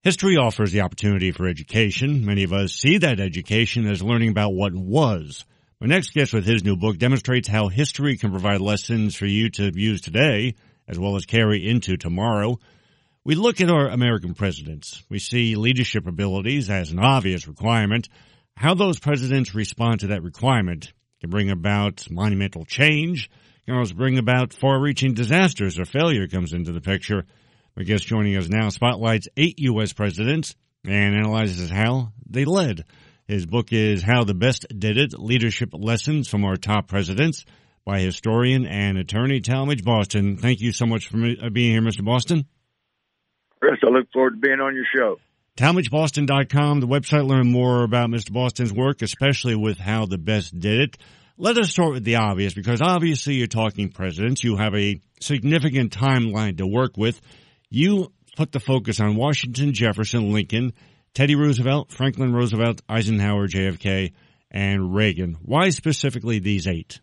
History offers the opportunity for education. Many of us see that education as learning about what was. My next guest with his new book demonstrates how history can provide lessons for you to use today, as well as carry into tomorrow. We look at our American presidents. We see leadership abilities as an obvious requirement. How those presidents respond to that requirement can bring about monumental change, can also bring about far-reaching disasters or failure comes into the picture. My guest joining us now spotlights 8 U.S. presidents and analyzes how they led. His book is How the Best Did It, Leadership Lessons from Our Top Presidents by historian and attorney Talmadge Boston. Thank you so much for being here, Mr. Boston. Chris, I look forward to being on your show. TalmadgeBoston.com, the website, learn more about Mr. Boston's work, especially with How the Best Did It. Let us start with the obvious, because obviously you're talking presidents. You have a significant timeline to work with. You put the focus on Washington, Jefferson, Lincoln, Teddy Roosevelt, Franklin Roosevelt, Eisenhower, JFK, and Reagan. Why specifically these 8?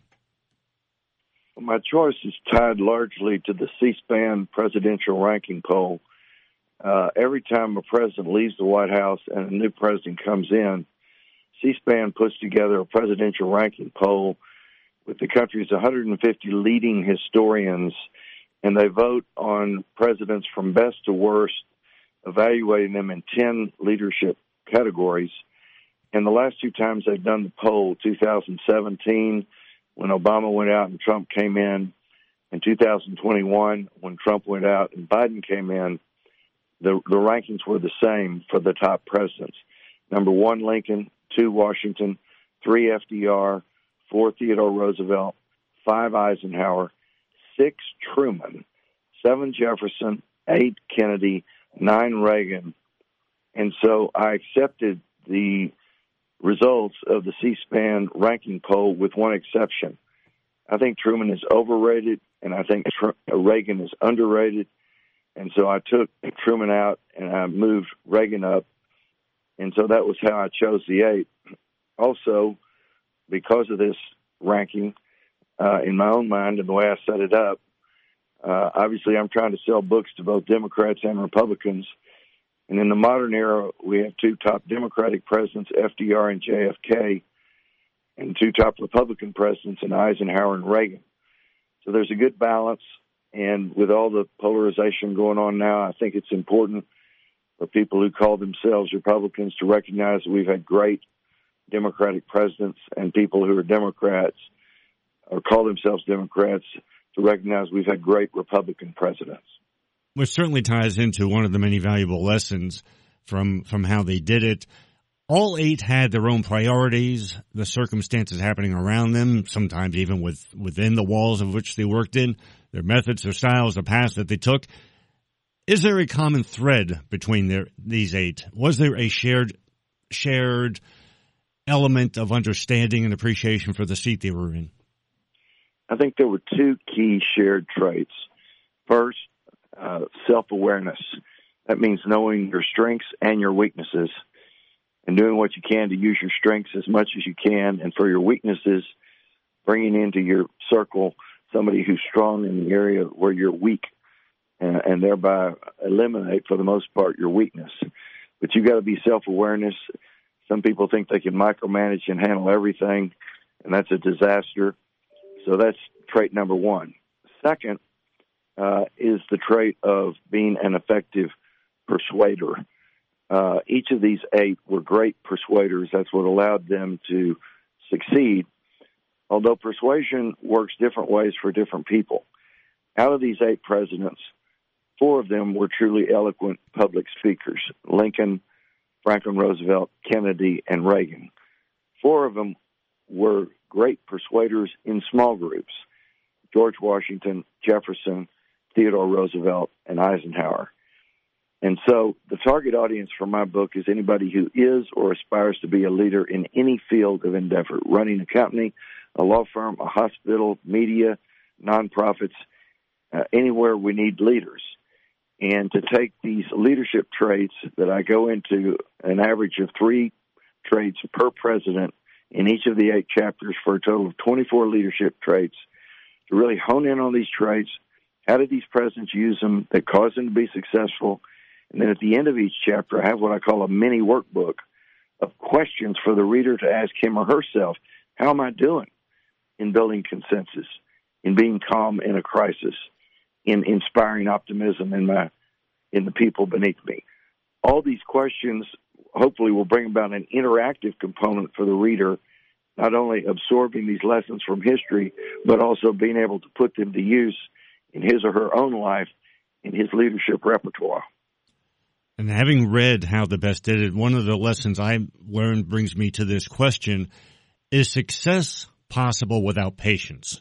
Well, my choice is tied largely to the C-SPAN presidential ranking poll. Every time a president leaves the White House and a new president comes in, C-SPAN puts together a presidential ranking poll with the country's 150 leading historians, and they vote on presidents from best to worst, evaluating them in 10 leadership categories. And the last 2 times they've done the poll, 2017, when Obama went out and Trump came in, and 2021, when Trump went out and Biden came in, the rankings were the same for the top presidents. Number 1, Lincoln; 2, Washington; 3, FDR; 4, Theodore Roosevelt; 5, Eisenhower; 6, Truman; 7, Jefferson; 8, Kennedy; 9, Reagan. And so I accepted the results of the C-SPAN ranking poll with one exception. I think Truman is overrated, and I think Reagan is underrated. And so I took Truman out and I moved Reagan up. And so that was how I chose the 8. Also, because of this ranking, in my own mind and the way I set it up, obviously I'm trying to sell books to both Democrats and Republicans. And in the modern era, we have 2 top Democratic presidents, FDR and JFK, and 2 top Republican presidents in Eisenhower and Reagan. So there's a good balance. And with all the polarization going on now, I think it's important for people who call themselves Republicans to recognize that we've had great Democratic presidents, and people who are Democrats or call themselves Democrats to recognize we've had great Republican presidents. Which certainly ties into one of the many valuable lessons from how they did it. All 8 had their own priorities, the circumstances happening around them, sometimes even within the walls of which they worked in, their methods, their styles, the paths that they took. Is there a common thread between these 8? Was there a shared element of understanding and appreciation for the seat they were in? I think there were 2 key shared traits. First, self-awareness. That means knowing your strengths and your weaknesses and doing what you can to use your strengths as much as you can, and for your weaknesses, bringing into your circle somebody who's strong in the area where you're weak, and thereby eliminate, for the most part, your weakness. But you've got to be self-awareness. Some people think they can micromanage and handle everything, and that's a disaster. So that's trait number 1. Second is the trait of being an effective persuader. Each of these 8 were great persuaders. That's what allowed them to succeed, although persuasion works different ways for different people. Out of these 8 presidents, 4 of them were truly eloquent public speakers: Lincoln, Franklin Roosevelt, Kennedy, and Reagan. 4 of them were great persuaders in small groups: George Washington, Jefferson, Theodore Roosevelt, and Eisenhower. And so the target audience for my book is anybody who is or aspires to be a leader in any field of endeavor: running a company, a law firm, a hospital, media, nonprofits, anywhere we need leaders. And to take these leadership traits that I go into, an average of 3 traits per president in each of the 8 chapters, for a total of 24 leadership traits, to really hone in on these traits. How did these presidents use them that caused them to be successful? And then at the end of each chapter, I have what I call a mini workbook of questions for the reader to ask him or herself. How am I doing in building consensus, in being calm in a crisis, in inspiring optimism in the people beneath me? All these questions hopefully will bring about an interactive component for the reader, not only absorbing these lessons from history, but also being able to put them to use in his or her own life, in his leadership repertoire. And having read How the Best Did It, one of the lessons I learned brings me to this question: is success possible without patience?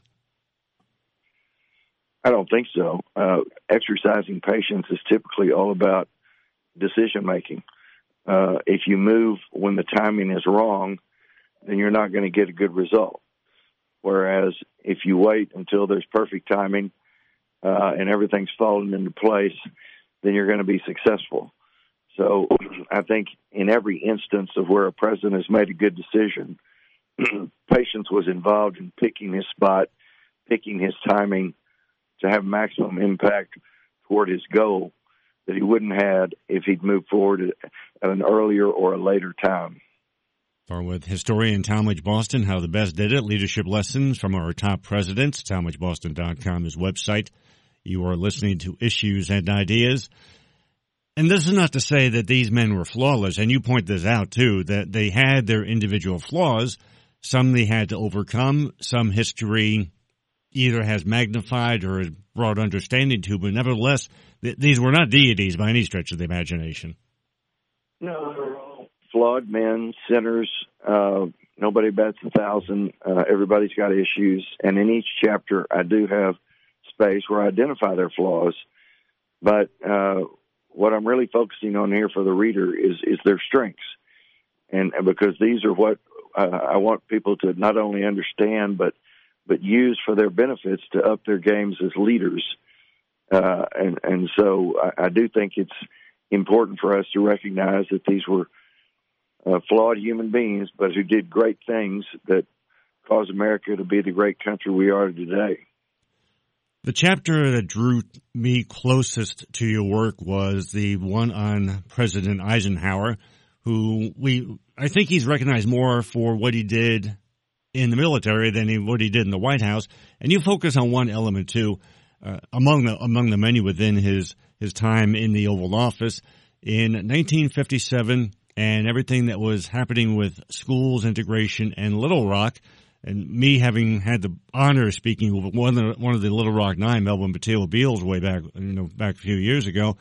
I don't think so. Exercising patience is typically all about decision making. If you move when the timing is wrong, then you're not going to get a good result. Whereas if you wait until there's perfect timing and everything's fallen into place, then you're going to be successful. So I think in every instance of where a president has made a good decision, patience was involved in picking his spot, picking his timing to have maximum impact toward his goal that he wouldn't have if he'd moved forward at an earlier or a later time. Or with historian Talmage Boston, How the Best Did It, leadership lessons from our top presidents. TalmageBoston.com is website. You are listening to Issues and Ideas. And this is not to say that these men were flawless, and you point this out too, that they had their individual flaws. Some they had to overcome, some history either has magnified or has brought understanding to, but nevertheless, these were not deities by any stretch of the imagination. No, they're all flawed men, sinners. Nobody bats 1,000. Everybody's got issues. And in each chapter, I do have space where I identify their flaws. But what I'm really focusing on here for the reader is their strengths. And because these are what I want people to not only understand, but use for their benefits to up their games as leaders. And so I do think it's important for us to recognize that these were flawed human beings, but who did great things that caused America to be the great country we are today. The chapter that drew me closest to your work was the one on President Eisenhower, who I think he's recognized more for what he did in the military than what he did in the White House. And you focus on one element too, among the many within his time in the Oval Office in 1957 and everything that was happening with schools integration and Little Rock. And me having had the honor of speaking with one of the Little Rock Nine, Melvin Patil Beals, way back a few years ago,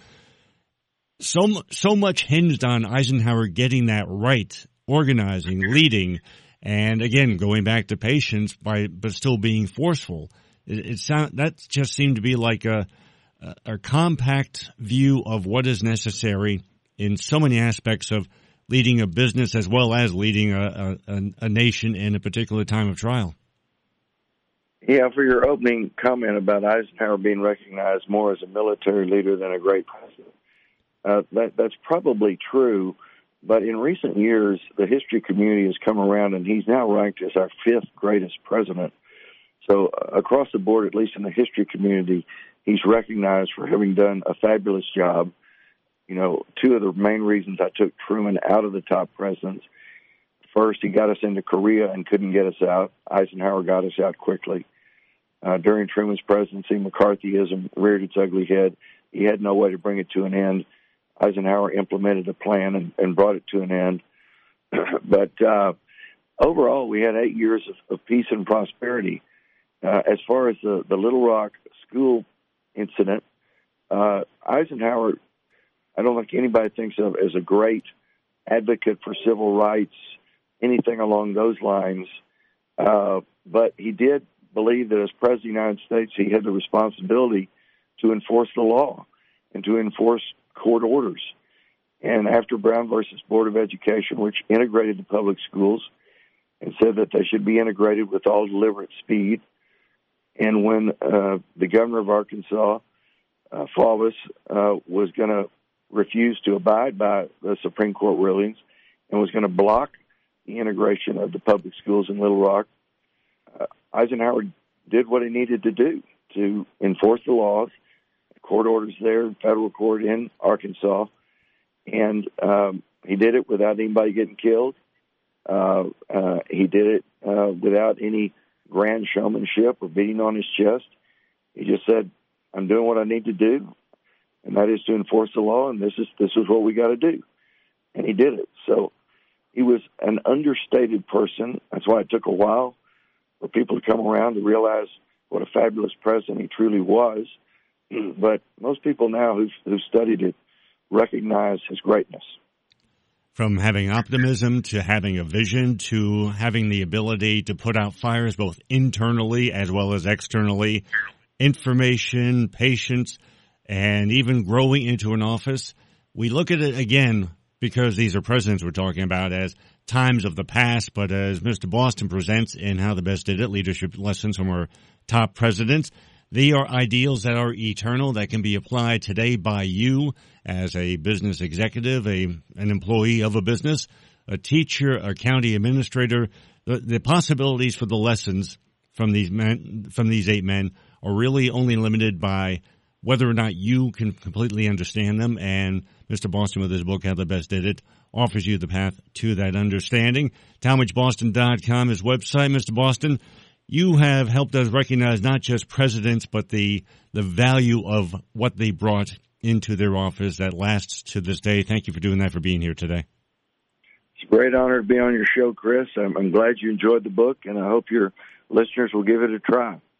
so much hinged on Eisenhower getting that right, organizing, leading, and again going back to patience, but still being forceful. That just seemed to be like a compact view of what is necessary in so many aspects of leading a business as well as leading a nation in a particular time of trial. Yeah, for your opening comment about Eisenhower being recognized more as a military leader than a great president, that's probably true. But in recent years, the history community has come around, and he's now ranked as our fifth greatest president. So across the board, at least in the history community, he's recognized for having done a fabulous job. You know, two of the main reasons I took Truman out of the top presidents: first, he got us into Korea and couldn't get us out. Eisenhower got us out quickly. During Truman's presidency, McCarthyism reared its ugly head. He had no way to bring it to an end. Eisenhower implemented a plan and brought it to an end. But overall, we had 8 years of peace and prosperity. As far as the Little Rock school incident, Eisenhower, I don't think anybody thinks of as a great advocate for civil rights, anything along those lines. But he did believe that as President of the United States, he had the responsibility to enforce the law and to enforce court orders. And after Brown versus Board of Education, which integrated the public schools and said that they should be integrated with all deliberate speed, and when the governor of Arkansas, Faubus, was going to refuse to abide by the Supreme Court rulings and was going to block the integration of the public schools in Little Rock, Eisenhower did what he needed to do to enforce the laws, court orders there, federal court in Arkansas, And he did it without anybody getting killed. He did it without any grand showmanship or beating on his chest. He just said, I'm doing what I need to do, and that is to enforce the law, and this is what we got to do. And he did it. So he was an understated person. That's why it took a while for people to come around to realize what a fabulous president he truly was. But most people now who've studied it recognize his greatness. From having optimism to having a vision to having the ability to put out fires both internally as well as externally, information, patience, and even growing into an office. We look at it again because these are presidents we're talking about as times of the past, but as Mr. Boston presents in How the Best Did It, leadership lessons from our top presidents, they are ideals that are eternal, that can be applied today by you as a business executive, an employee of a business, a teacher, a county administrator. The possibilities for the lessons from these 8 men are really only limited by whether or not you can completely understand them. And Mr. Boston, with his book, How the Best Did It, offers you the path to that understanding. TalmadgeBoston.com is website. Mr. Boston, you have helped us recognize not just presidents, but the value of what they brought into their office that lasts to this day. Thank you for doing that, for being here today. It's a great honor to be on your show, Chris. I'm glad you enjoyed the book, and I hope your listeners will give it a try.